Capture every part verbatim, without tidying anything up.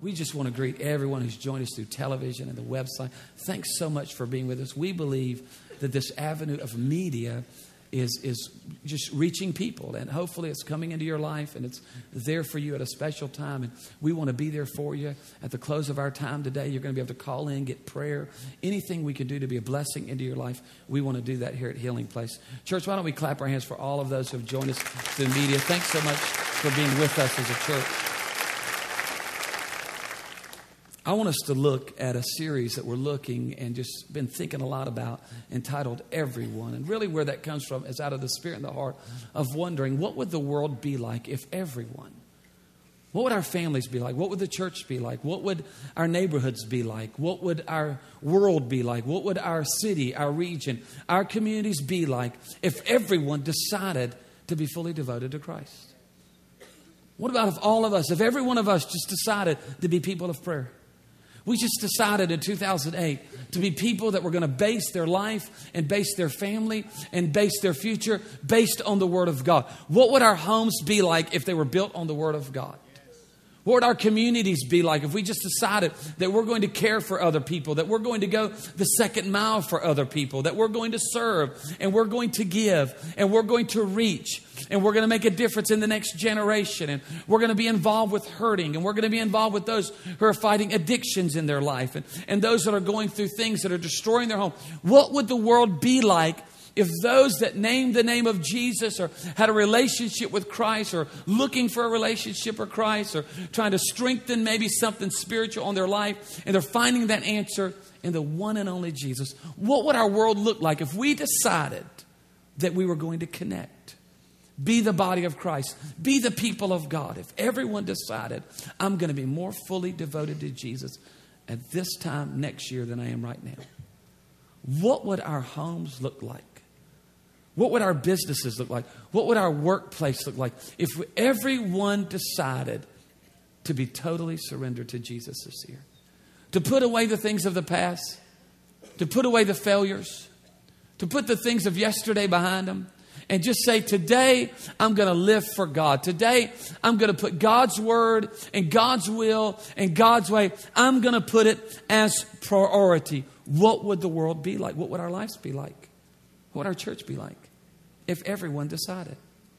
We just want to greet everyone who's joined us through television and the website. Thanks so much for being with us. We believe that this avenue of media is is just reaching people, and hopefully it's coming into your life and it's there for you at a special time, and we want to be there for you. At the close of our time today, you're going to be able to call in, get prayer, anything we can do to be a blessing into your life. We want to do that here at Healing Place Church. Why don't we clap our hands for all of those who have joined us through the media. Thanks so much for being with us as a church. I want us to look at a series that we're looking and just been thinking a lot about, entitled Everyone. And really where that comes from is out of the spirit and the heart of wondering, what would the world be like if everyone? What would our families be like? What would the church be like? What would our neighborhoods be like? What would our world be like? What would our city, our region, our communities be like if everyone decided to be fully devoted to Christ? What about if all of us, if every one of us just decided to be people of prayer? We just decided in two thousand eight to be people that were going to base their life and base their family and base their future based on the Word of God. What would our homes be like if they were built on the Word of God? What would our communities be like if we just decided that we're going to care for other people, that we're going to go the second mile for other people, that we're going to serve and we're going to give and we're going to reach and we're going to make a difference in the next generation, and we're going to be involved with hurting, and we're going to be involved with those who are fighting addictions in their life, and, and those that are going through things that are destroying their home? What would the world be like if those that named the name of Jesus or had a relationship with Christ or looking for a relationship with Christ or trying to strengthen maybe something spiritual on their life, and they're finding that answer in the one and only Jesus? What would our world look like if we decided that we were going to connect? Be the body of Christ. Be the people of God. If everyone decided, I'm going to be more fully devoted to Jesus at this time next year than I am right now, what would our homes look like? What would our businesses look like? What would our workplace look like if everyone decided to be totally surrendered to Jesus this year? To put away the things of the past, to put away the failures, to put the things of yesterday behind them, and just say, today I'm going to live for God. Today I'm going to put God's word and God's will and God's way. I'm going to put it as priority. What would the world be like? What would our lives be like? What would our church be like if everyone decided?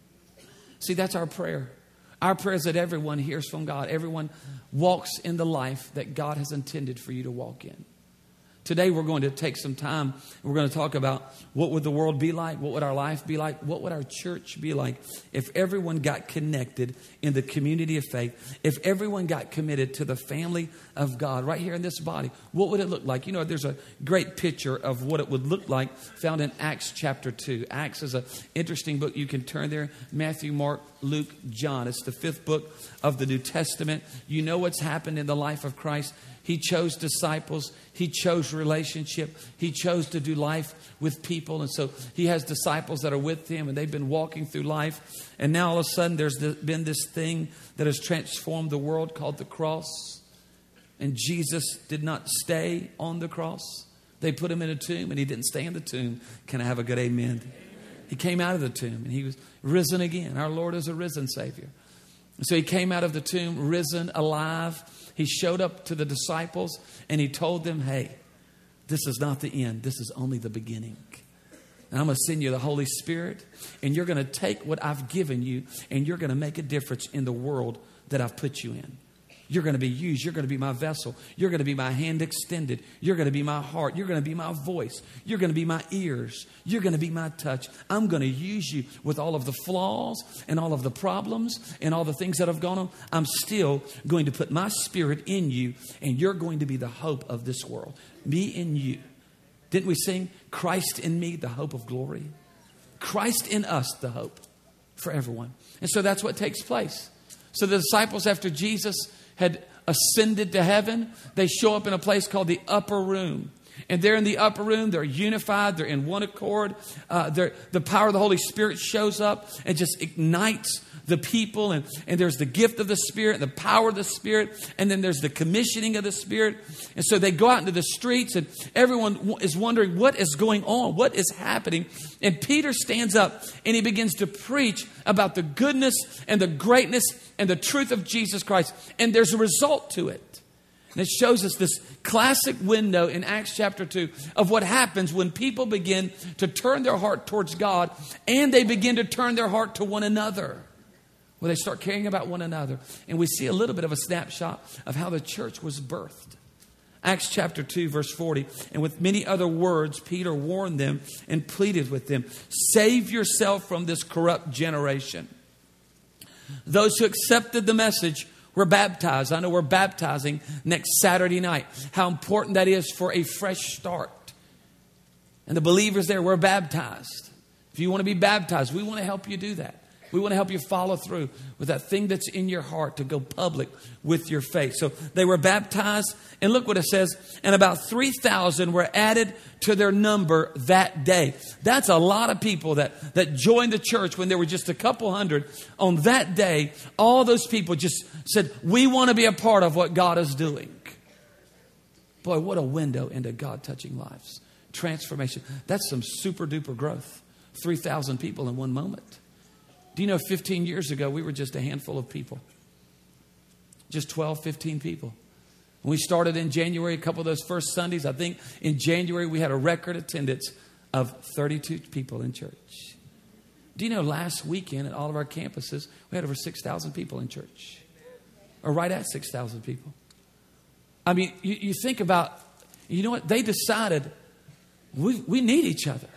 See, that's our prayer. Our prayer is that everyone hears from God. Everyone walks in the life that God has intended for you to walk in. Today we're going to take some time. We're going to talk about what would the world be like? What would our life be like? What would our church be like if everyone got connected in the community of faith? If everyone got committed to the family of God right here in this body, what would it look like? You know, there's a great picture of what it would look like found in Acts chapter two. Acts is an interesting book. You can turn there. Matthew, Mark, Luke, John. It's the fifth book of the New Testament. You know what's happened in the life of Christ. He chose disciples. He chose relationship. He chose to do life with people. And so he has disciples that are with him, and they've been walking through life. And now all of a sudden there's been this thing that has transformed the world called the cross. And Jesus did not stay on the cross. They put him in a tomb, and he didn't stay in the tomb. Can I have a good amen? He came out of the tomb, and he was risen again. Our Lord is a risen Savior. And so he came out of the tomb, risen, alive. He showed up to the disciples and he told them, hey, this is not the end. This is only the beginning. And I'm going to send you the Holy Spirit, and you're going to take what I've given you and you're going to make a difference in the world that I've put you in. You're going to be used. You're going to be my vessel. You're going to be my hand extended. You're going to be my heart. You're going to be my voice. You're going to be my ears. You're going to be my touch. I'm going to use you with all of the flaws and all of the problems and all the things that have gone on. I'm still going to put my spirit in you, and you're going to be the hope of this world. Me in you. Didn't we sing, Christ in me, the hope of glory? Christ in us, the hope for everyone. And so that's what takes place. So the disciples, after Jesus had ascended to heaven, they show up in a place called the upper room. And they're in the upper room. They're unified. They're in one accord. Uh, they're, the power of the Holy Spirit shows up and just ignites the people. And, and there's the gift of the Spirit, the power of the Spirit. And then there's the commissioning of the Spirit. And so they go out into the streets and everyone is wondering what is going on? What is happening? And Peter stands up and he begins to preach about the goodness and the greatness and the truth of Jesus Christ. And there's a result to it. And it shows us this classic window in Acts chapter two of what happens when people begin to turn their heart towards God and they begin to turn their heart to one another. Where they start caring about one another. And we see a little bit of a snapshot of how the church was birthed. Acts chapter two, verse forty. And with many other words, Peter warned them and pleaded with them, save yourself from this corrupt generation. Those who accepted the message were baptized. I know we're baptizing next Saturday night. How important that is for a fresh start. And the believers there were baptized. If you want to be baptized, we want to help you do that. We want to help you follow through with that thing that's in your heart to go public with your faith. So they were baptized. And look what it says. And about three thousand were added to their number that day. That's a lot of people that, that joined the church when there were just a couple hundred. On that day, all those people just said, we want to be a part of what God is doing. Boy, what a window into God touching lives. Transformation. That's some super duper growth. three thousand people in one moment. Do you know fifteen years ago, we were just a handful of people. Just twelve, fifteen people. When we started in January, a couple of those first Sundays, I think in January we had a record attendance of thirty-two people in church. Do you know last weekend at all of our campuses, we had over six thousand people in church. Or right at six thousand people. I mean, you, you think about, you know what? They decided we, we need each other.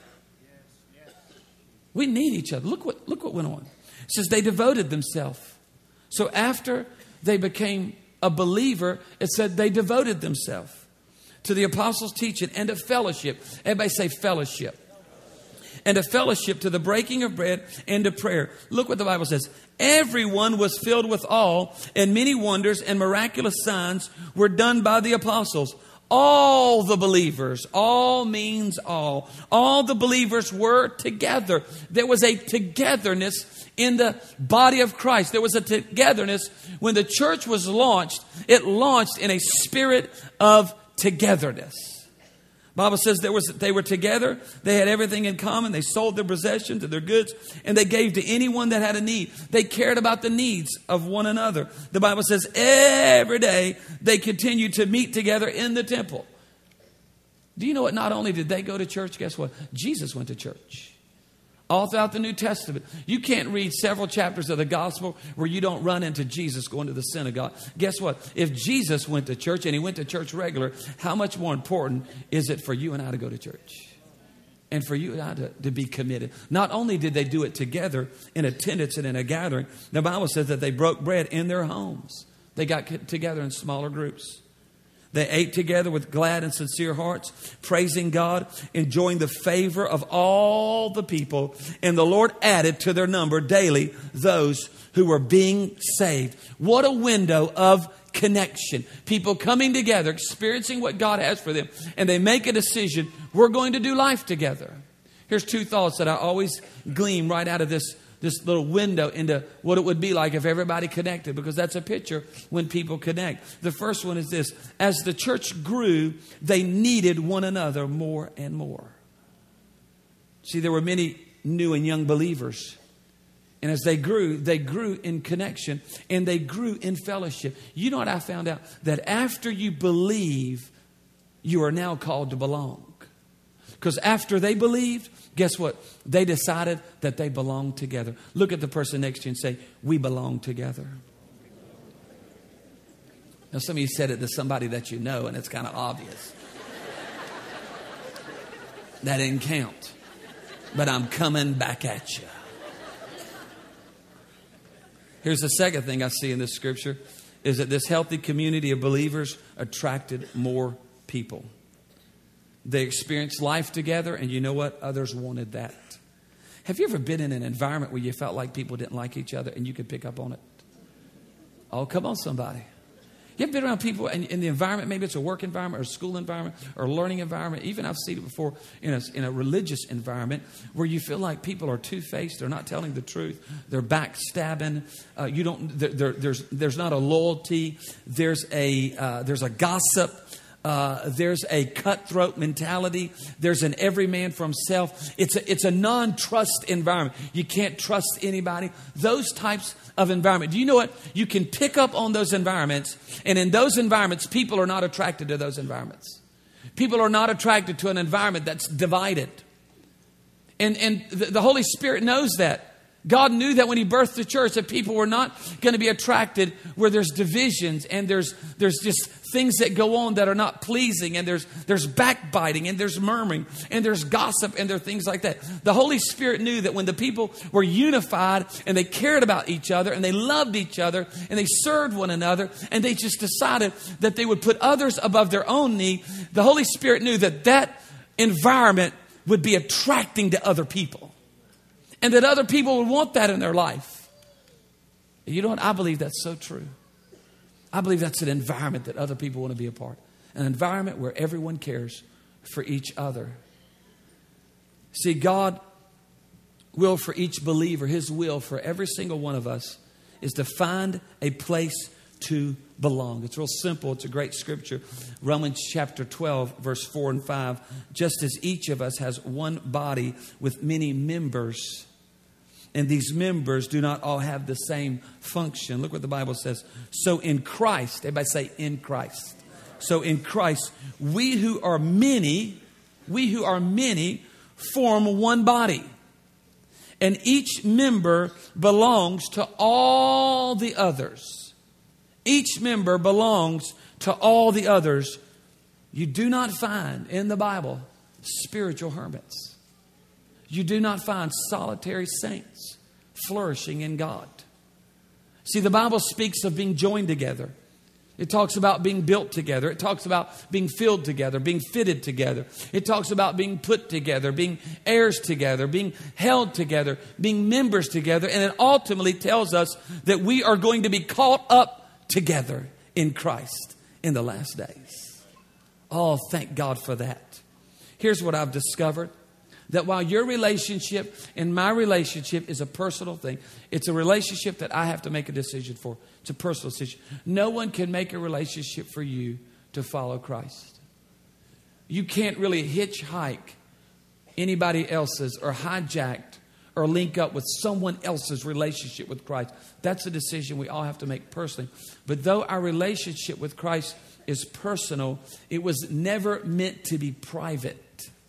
We need each other. Look what, look what went on. It says they devoted themselves. So after they became a believer, it said they devoted themselves to the apostles' teaching and to fellowship. Everybody say fellowship. And to fellowship, to the breaking of bread and to prayer. Look what the Bible says. Everyone was filled with awe, and many wonders and miraculous signs were done by the apostles. All the believers, all means all, all the believers were together. There was a togetherness in the body of Christ. There was a togetherness when the church was launched. It launched in a spirit of togetherness. The Bible says there was, they were together. They had everything in common. They sold their possessions and their goods, and they gave to anyone that had a need. They cared about the needs of one another. The Bible says every day they continued to meet together in the temple. Do you know what? Not only did they go to church, guess what? Jesus went to church. All throughout the New Testament. You can't read several chapters of the gospel where you don't run into Jesus going to the synagogue. Guess what? If Jesus went to church and he went to church regular, how much more important is it for you and I to go to church? And for you and I to, to be committed. Not only did they do it together in attendance and in a gathering, the Bible says that they broke bread in their homes. They got together in smaller groups. They ate together with glad and sincere hearts, praising God, enjoying the favor of all the people. And the Lord added to their number daily those who were being saved. What a window of connection. People coming together, experiencing what God has for them. And they make a decision, we're going to do life together. Here's two thoughts that I always glean right out of this This little window into what it would be like if everybody connected, because that's a picture when people connect. The first one is this. As the church grew, they needed one another more and more. See, there were many new and young believers. And as they grew, they grew in connection and they grew in fellowship. You know what I found out? That after you believe, you are now called to belong. Because after they believed, guess what? They decided that they belong together. Look at the person next to you and say, we belong together. Now, some of you said it to somebody that you know, and it's kind of obvious. That didn't count. But I'm coming back at you. Here's the second thing I see in this scripture, is that this healthy community of believers attracted more people. They experienced life together, and you know what? Others wanted that. Have you ever been in an environment where you felt like people didn't like each other and you could pick up on it? Oh, come on, somebody. You ever been around people in, in the environment, maybe it's a work environment or a school environment or a learning environment, even I've seen it before in a, in a religious environment where you feel like people are two-faced, they're not telling the truth, they're backstabbing, uh, you don't, there, there, there's, there's not a loyalty, there's a, uh, there's a gossip, Uh, there's a cutthroat mentality. There's an every man for himself. It's a, it's a non-trust environment. You can't trust anybody. Those types of environment. Do you know what? You can pick up on those environments. And in those environments, people are not attracted to those environments. People are not attracted to an environment that's divided. And, and the, the Holy Spirit knows that. God knew that when He birthed the church that people were not going to be attracted where there's divisions and there's there's just things that go on that are not pleasing, and there's there's backbiting and there's murmuring and there's gossip and there are things like that. The Holy Spirit knew that when the people were unified and they cared about each other and they loved each other and they served one another and they just decided that they would put others above their own need, the Holy Spirit knew that that environment would be attracting to other people. And that other people would want that in their life. You know what? I believe that's so true. I believe that's an environment that other people want to be a part. An environment where everyone cares for each other. See, God will for each believer, His will for every single one of us is to find a place to belong. It's real simple. It's a great scripture. Romans chapter twelve, verse four and five. Just as each of us has one body with many members, and these members do not all have the same function. Look what the Bible says. So in Christ, everybody say in Christ. So in Christ, we who are many, we who are many form one body. And each member belongs to all the others. Each member belongs to all the others. You do not find in the Bible spiritual hermits. You do not find solitary saints flourishing in God. See, the Bible speaks of being joined together. It talks about being built together. It talks about being filled together, being fitted together. It talks about being put together, being heirs together, being held together, being members together. And it ultimately tells us that we are going to be caught up together in Christ in the last days. Oh, thank God for that. Here's what I've discovered. That while your relationship and my relationship is a personal thing, it's a relationship that I have to make a decision for. It's a personal decision. No one can make a relationship for you to follow Christ. You can't really hitchhike anybody else's or hijack or link up with someone else's relationship with Christ. That's a decision we all have to make personally. But though our relationship with Christ is personal, it was never meant to be private.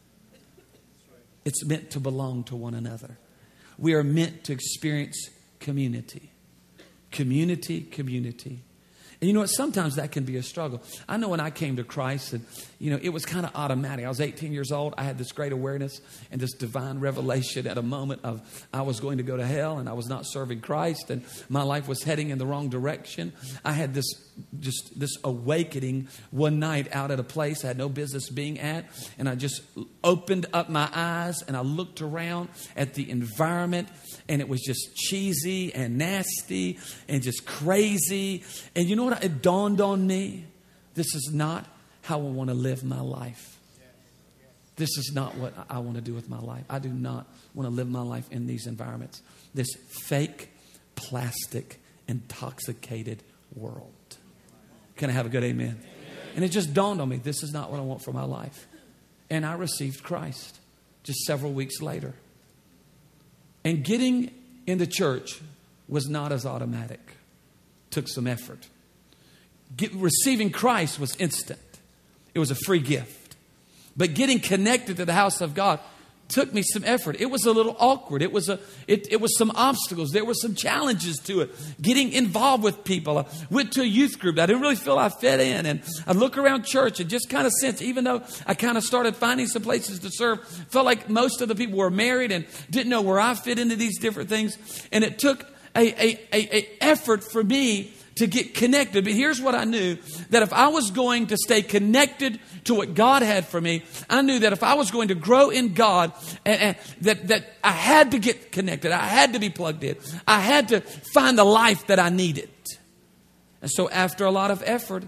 It's meant to belong to one another. We are meant to experience community. Community, community. And you know what? Sometimes that can be a struggle. I know when I came to Christ, and you know, it was kind of automatic. I was eighteen years old. I had this great awareness and this divine revelation at a moment of I was going to go to hell and I was not serving Christ and my life was heading in the wrong direction. I had this just this awakening one night out at a place I had no business being at, and I just opened up my eyes and I looked around at the environment, and it was just cheesy and nasty and just crazy. And you know what? It dawned on me. This is not how I want to live my life. This is not what I want to do with my life. I do not want to live my life in these environments. This fake, plastic, intoxicated world. Can I have a good amen? Amen? And it just dawned on me. This is not what I want for my life. And I received Christ just several weeks later. And getting in the church was not as automatic. Took some effort. Get, receiving Christ was instant. It was a free gift. But getting connected to the house of God took me some effort. It was a little awkward. It was a it, it was some obstacles. There were some challenges to it. Getting involved with people. I went to a youth group. I didn't really feel I fit in. And I look around church and just kind of sense, even though I kind of started finding some places to serve, felt like most of the people were married and didn't know where I fit into these different things. And it took a, a, a, a effort for me to get connected. But here's what I knew, that if I was going to stay connected to what God had for me, I knew that if I was going to grow in God, and, and that, that I had to get connected. I had to be plugged in. I had to find the life that I needed. And so after a lot of effort,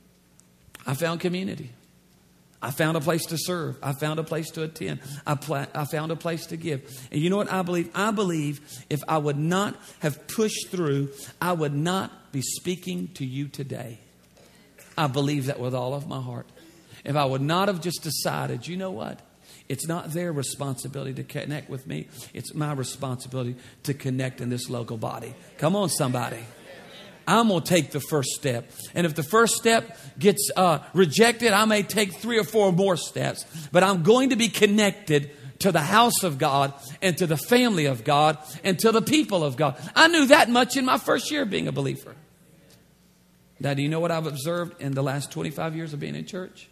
I found community. I found a place to serve. I found a place to attend. I, pla- I found a place to give. And you know what I believe? I believe if I would not have pushed through, I would not be speaking to you today. I believe that with all of my heart. If I would not have just decided, you know what? It's not their responsibility to connect with me. It's my responsibility to connect in this local body. Come on, somebody. I'm going to take the first step. And if the first step gets uh, rejected, I may take three or four more steps. But I'm going to be connected to the house of God and to the family of God and to the people of God. I knew that much in my first year of being a believer. Now, do you know what I've observed in the last twenty-five years of being in church?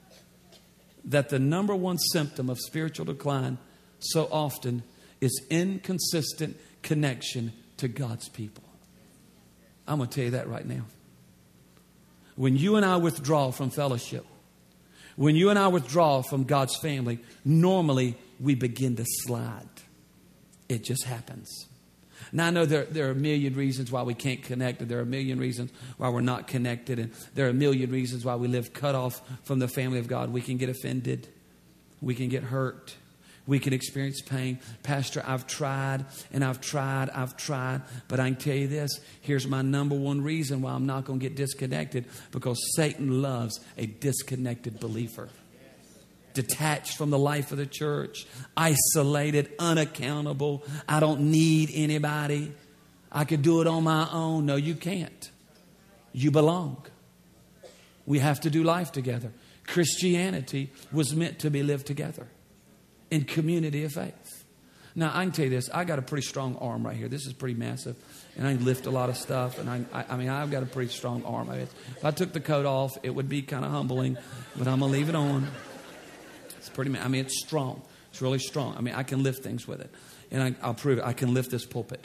That the number one symptom of spiritual decline so often is inconsistent connection to God's people. I'm going to tell you that right now. When you and I withdraw from fellowship, when you and I withdraw from God's family, normally we begin to slide. It just happens. Now, I know there, there are a million reasons why we can't connect. And there are a million reasons why we're not connected. And there are a million reasons why we live cut off from the family of God. We can get offended. We can get hurt. We can experience pain. Pastor, I've tried and I've tried, I've tried. But I can tell you this. Here's my number one reason why I'm not going to get disconnected. Because Satan loves a disconnected believer. Detached from the life of the church. Isolated, unaccountable. I don't need anybody. I could do it on my own. No, you can't. You belong. We have to do life together. Christianity was meant to be lived together. In community of faith. Now, I can tell you this. I got a pretty strong arm right here. This is pretty massive. And I can lift a lot of stuff. And I, I, I mean, I've got a pretty strong arm. I mean, if I took the coat off, it would be kind of humbling. But I'm going to leave it on. It's pretty, I mean, it's strong. It's really strong. I mean, I can lift things with it. And I, I'll prove it. I can lift this pulpit.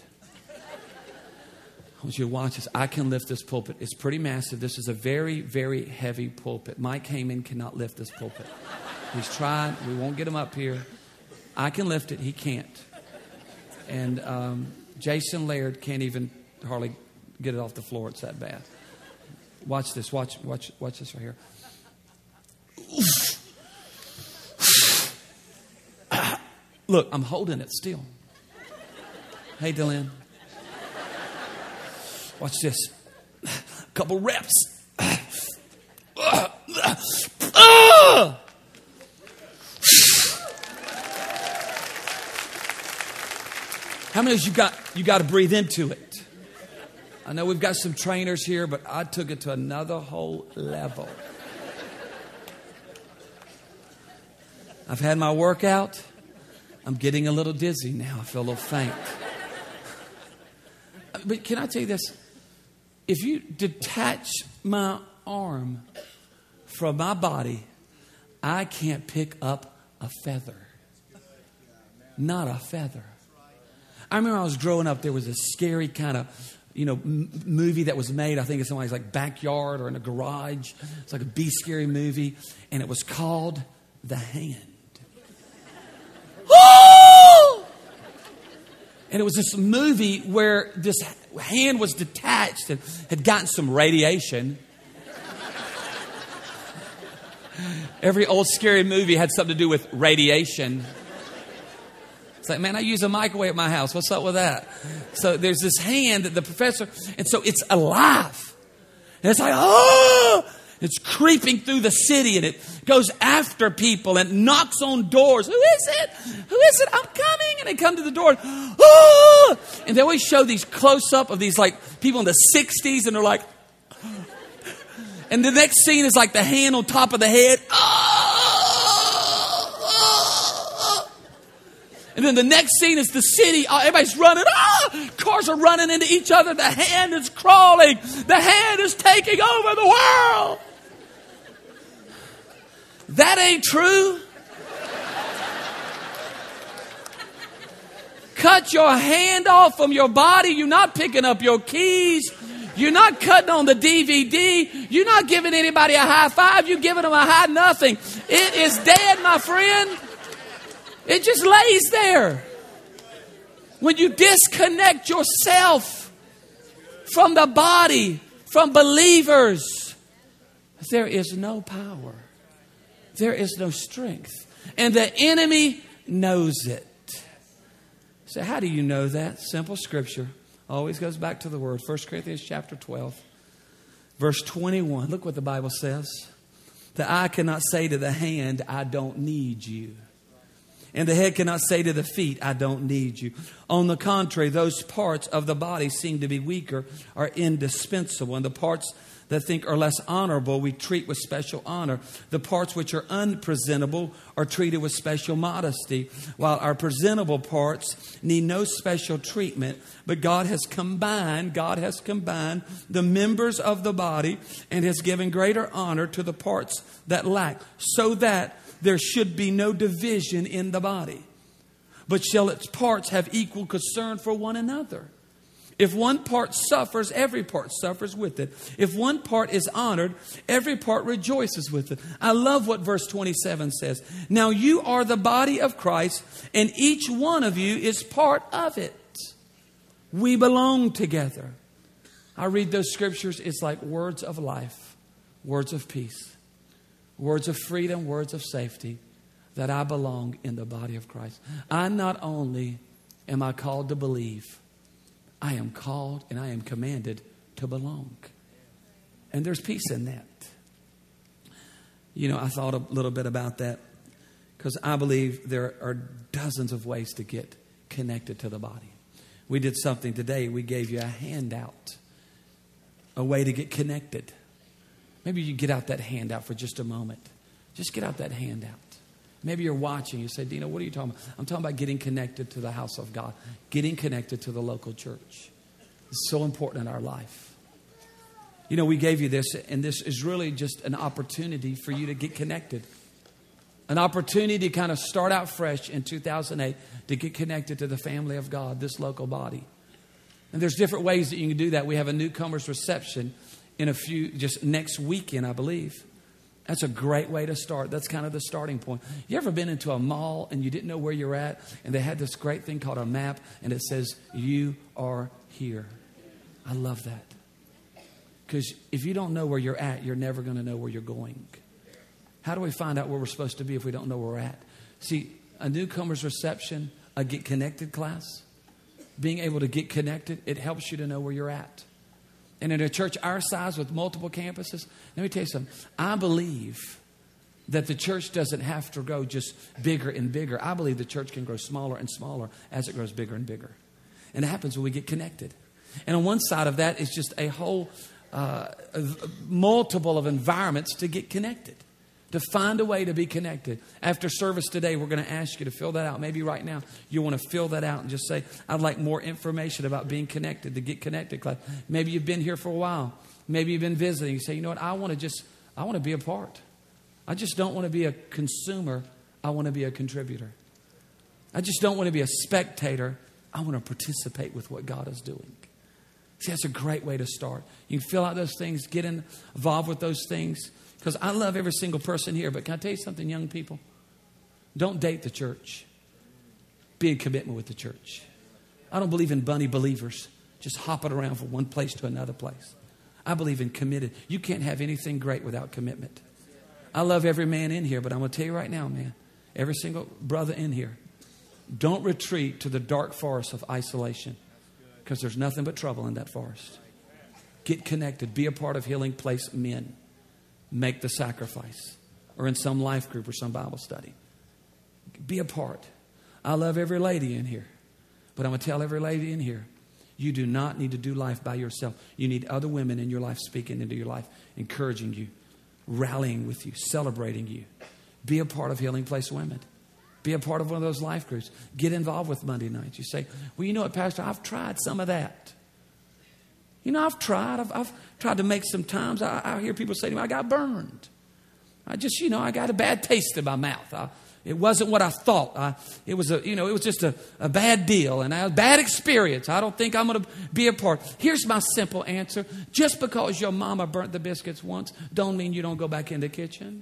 I want you to watch this. I can lift this pulpit. It's pretty massive. This is a very, very heavy pulpit. Mike Heyman cannot lift this pulpit. He's tried. We won't get him up here. I can lift it. He can't. And um, Jason Laird can't even hardly get it off the floor. It's that bad. Watch this. Watch, watch, watch this right here. Look, I'm holding it still. Hey, Dylan. Watch this. A couple reps. How many of you got you got to breathe into it? I know we've got some trainers here, but I took it to another whole level. I've had my workout. I'm getting a little dizzy now. I feel a little faint. But can I tell you this? If you detach my arm from my body, I can't pick up a feather. Not a feather. I remember I was growing up, there was a scary kind of, you know, m- movie that was made. I think it's somebody's like backyard or in a garage. It's like a B-scary movie. And it was called The Hand. And it was this movie where this hand was detached and had gotten some radiation. Every old scary movie had something to do with radiation. It's like, man, I use a microwave at my house. What's up with that? So there's this hand that the professor, and so it's alive. And it's like, oh! It's creeping through the city and it goes after people and knocks on doors. Who is it? Who is it? I'm coming. And they come to the door. Oh! And they always show these close-up of these like people in the sixties and they're like, and the next scene is like the hand on top of the head. And then the next scene is the city. Oh, everybody's running. Oh, cars are running into each other. The hand is crawling. The hand is taking over the world. That ain't true. Cut your hand off from your body. You're not picking up your keys. You're not cutting on the D V D. You're not giving anybody a high five. You're giving them a high nothing. It is dead, my friend. It just lays there. When you disconnect yourself from the body, from believers, there is no power. There is no strength. And the enemy knows it. So how do you know that? Simple scripture. Always goes back to the word. First Corinthians chapter twelve, verse twenty-one. Look what the Bible says. The eye cannot say to the hand, I don't need you. And the head cannot say to the feet, I don't need you. On the contrary, those parts of the body seem to be weaker are indispensable. And the parts that think are less honorable, we treat with special honor. The parts which are unpresentable are treated with special modesty, while our presentable parts need no special treatment. But God has combined, God has combined the members of the body and has given greater honor to the parts that lack, so that there should be no division in the body, but shall its parts have equal concern for one another. If one part suffers, every part suffers with it. If one part is honored, every part rejoices with it. I love what verse twenty-seven says. Now you are the body of Christ, and each one of you is part of it. We belong together. I read those scriptures. It's like words of life, words of peace, words of freedom, words of safety, that I belong in the body of Christ. I not only am I called to believe, I am called and I am commanded to belong. And there's peace in that. You know, I thought a little bit about that because I believe there are dozens of ways to get connected to the body. We did something today. We gave you a handout, a way to get connected. Maybe you get out that handout for just a moment. Just get out that handout. Maybe you're watching. You say, Dino, what are you talking about? I'm talking about getting connected to the house of God. Getting connected to the local church. It's so important in our life. You know, we gave you this, and this is really just an opportunity for you to get connected. An opportunity to kind of start out fresh in two thousand eight to get connected to the family of God, this local body. And there's different ways that you can do that. We have a newcomers reception in a few, just next weekend, I believe. That's a great way to start. That's kind of the starting point. You ever been into a mall and you didn't know where you're at, and they had this great thing called a map, and it says, you are here. I love that. Because if you don't know where you're at, you're never going to know where you're going. How do we find out where we're supposed to be if we don't know where we're at? See, a newcomer's reception, a get connected class, being able to get connected, it helps you to know where you're at. And in a church our size with multiple campuses, let me tell you something. I believe that the church doesn't have to grow just bigger and bigger. I believe the church can grow smaller and smaller as it grows bigger and bigger. And it happens when we get connected. And on one side of that is just a whole uh, multiple of environments to get connected. To find a way to be connected. After service today, we're going to ask you to fill that out. Maybe right now you want to fill that out and just say, I'd like more information about being connected, to get connected class. Maybe you've been here for a while. Maybe you've been visiting. You say, you know what, I want to just, I want to be a part. I just don't want to be a consumer. I want to be a contributor. I just don't want to be a spectator. I want to participate with what God is doing. See, that's a great way to start. You can fill out those things, get involved with those things. Because I love every single person here. But can I tell you something, young people? Don't date the church. Be in commitment with the church. I don't believe in bunny believers just hopping around from one place to another place. I believe in committed. You can't have anything great without commitment. I love every man in here, but I'm going to tell you right now, man, every single brother in here, don't retreat to the dark forest of isolation, because there's nothing but trouble in that forest. Get connected. Be a part of Healing Place Men. Make the sacrifice, or in some life group or some Bible study. Be a part. I love every lady in here, but I'm going to tell every lady in here, you do not need to do life by yourself. You need other women in your life speaking into your life, encouraging you, rallying with you, celebrating you. Be a part of Healing Place Women. Be a part of one of those life groups. Get involved with Monday nights. You say, well, you know what, Pastor, I've tried some of that. You know, I've tried. I've, I've tried to make some times. I, I hear people say to me, I got burned. I just, you know, I got a bad taste in my mouth. I, it wasn't what I thought. I, it was a, you know, it was just a, a bad deal and a bad experience. I don't think I'm going to be a part. Here's my simple answer. Just because your mama burnt the biscuits once, don't mean you don't go back in the kitchen.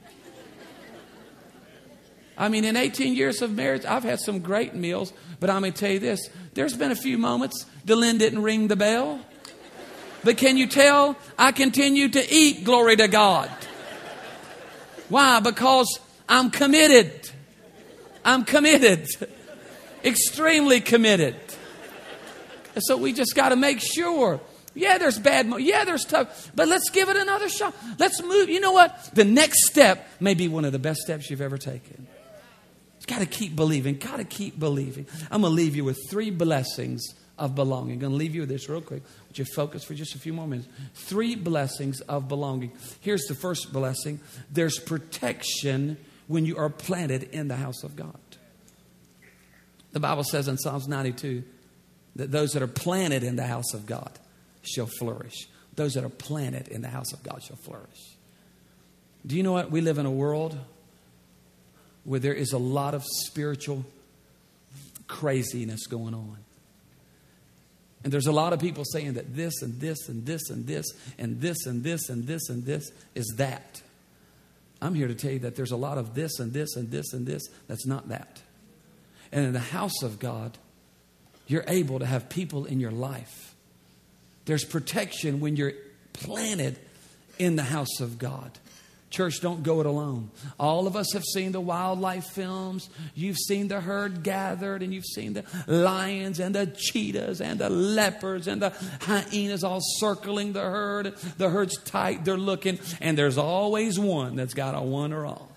I mean, in eighteen years of marriage, I've had some great meals, but I'm going to tell you this. There's been a few moments, Delynn didn't ring the bell. But can you tell I continue to eat? Glory to God. Why? Because I'm committed. I'm committed. Extremely committed. And so we just got to make sure. Yeah, there's bad. Mo- yeah, there's tough. But let's give it another shot. Let's move. You know what? The next step may be one of the best steps you've ever taken. You've got to keep believing. Got to keep believing. I'm going to leave you with three blessings of belonging. I'm going to leave you with this real quick. Would you focus for just a few more minutes? Three blessings of belonging. Here's the first blessing. There's protection when you are planted in the house of God. The Bible says in Psalms ninety-two that those that are planted in the house of God shall flourish. Those that are planted in the house of God shall flourish. Do you know what? We live in a world where there is a lot of spiritual craziness going on. And there's a lot of people saying that this and this and this and this and this and this and this and this is that. I'm here to tell you that there's a lot of this and this and this and this that's not that. And in the house of God, you're able to have people in your life. There's protection when you're planted in the house of God. Church, don't go it alone. All of us have seen the wildlife films. You've seen the herd gathered, and you've seen the lions and the cheetahs and the leopards and the hyenas all circling the herd. The herd's tight, they're looking, and there's always one that's got a one or all.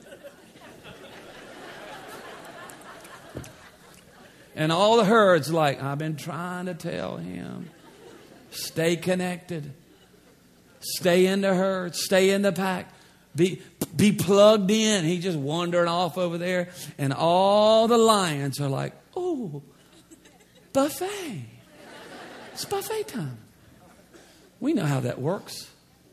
And all the herd's like, I've been trying to tell him, stay connected. Stay in the herd. Stay in the pack. Be, be plugged in. He's just wandering off over there. And all the lions are like, oh, buffet. It's buffet time. We know how that works.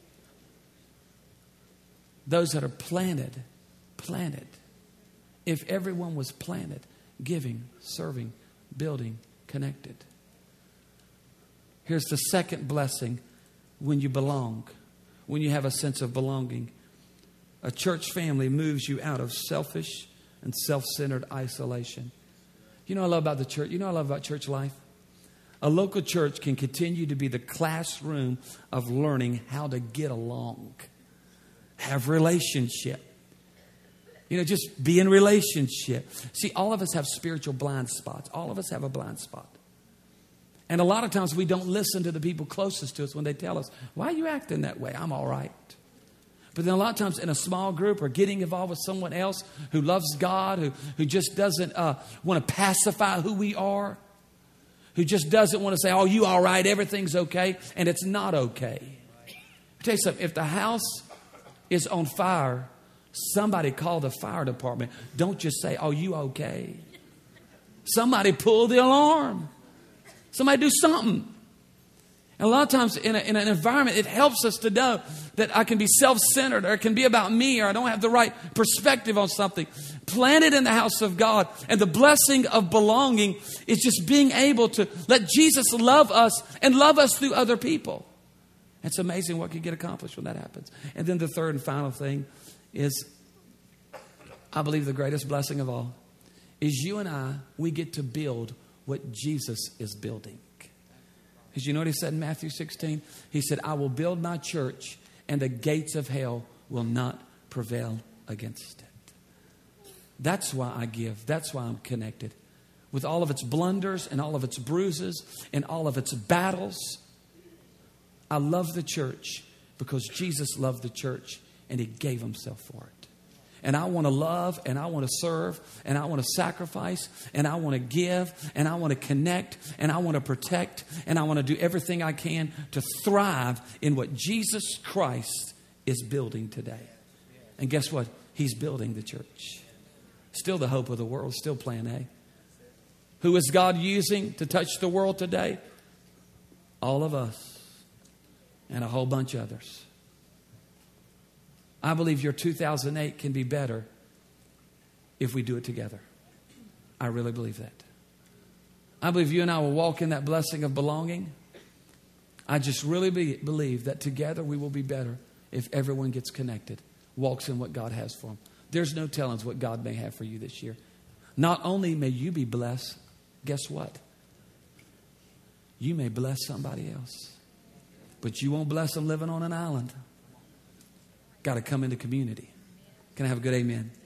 Those that are planted, planted. If everyone was planted, giving, serving, building, connected. Here's the second blessing when you belong, when you have a sense of belonging. A church family moves you out of selfish and self-centered isolation. You know what I love about the church? You know what I love about church life? A local church can continue to be the classroom of learning how to get along, have relationship. You know, just be in relationship. See, all of us have spiritual blind spots. All of us have a blind spot. And a lot of times we don't listen to the people closest to us when they tell us, why are you acting that way? I'm all right. But then a lot of times in a small group or getting involved with someone else who loves God, who, who just doesn't uh, want to pacify who we are, who just doesn't want to say, oh, you all right, everything's okay, and it's not okay. I'll tell you something, if the house is on fire, somebody call the fire department. Don't just say, oh, you okay? Somebody pull the alarm. Somebody do something. And a lot of times in, a, in an environment, it helps us to know that I can be self-centered, or it can be about me, or I don't have the right perspective on something. Planted in the house of God. And the blessing of belonging is just being able to let Jesus love us and love us through other people. It's amazing what can get accomplished when that happens. And then the third and final thing is, I believe the greatest blessing of all is you and I, we get to build what Jesus is building. Because you know what he said in Matthew sixteen? He said, I will build my church and the gates of hell will not prevail against it. That's why I give. That's why I'm connected. With all of its blunders and all of its bruises and all of its battles, I love the church because Jesus loved the church and he gave himself for it. And I want to love, and I want to serve, and I want to sacrifice, and I want to give, and I want to connect, and I want to protect, and I want to do everything I can to thrive in what Jesus Christ is building today. And guess what? He's building the church. Still the hope of the world, still plan A. Who is God using to touch the world today? All of us and a whole bunch of others. I believe your two thousand eight can be better if we do it together. I really believe that. I believe you and I will walk in that blessing of belonging. I just really be, believe that together we will be better if everyone gets connected, walks in what God has for them. There's no telling what God may have for you this year. Not only may you be blessed, guess what? You may bless somebody else. But you won't bless them living on an island. Got to come into community. Can I have a good amen?